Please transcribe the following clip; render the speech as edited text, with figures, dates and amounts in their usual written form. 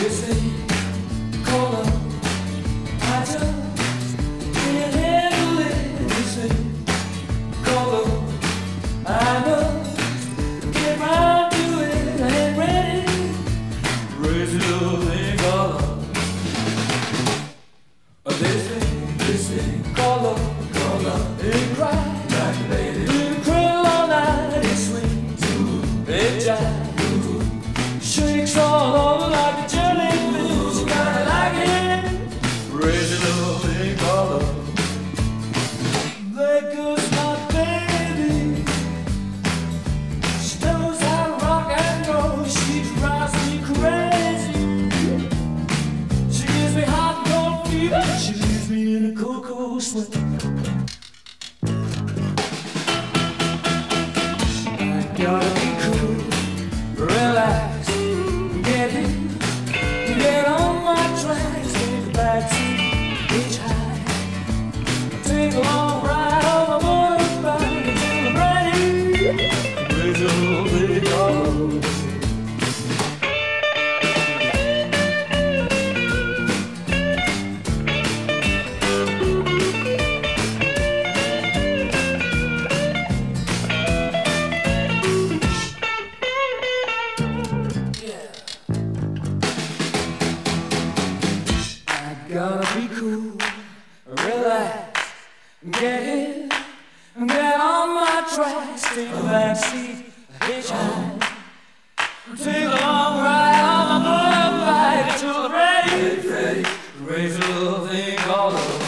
this thing called love. I just can't handle it. This thing called love. I must get round to it. I ain't ready. Crazy little thing called love. This thing called love. It cries like a lady. It cradle all night. It swings. It jives. Shakes all over like a jellyfish. You gotta like it. Crazy little thing called love. There goes my baby. She knows how to rock and roll. She drives me crazy. She gives me hot and cold fever. She leaves me in a cocoa sweat. I gotta be cool, relax, get in, get on my tracks, take a backseat, hitchhike, take a long ride on my motorbike until I'm ready. Crazy little thing called love. Gotta be cool, relax, get in, get on my tracks, take a backseat, hitchhike, take a long ride on my motorbike until I'm ready. Crazy little thing called love.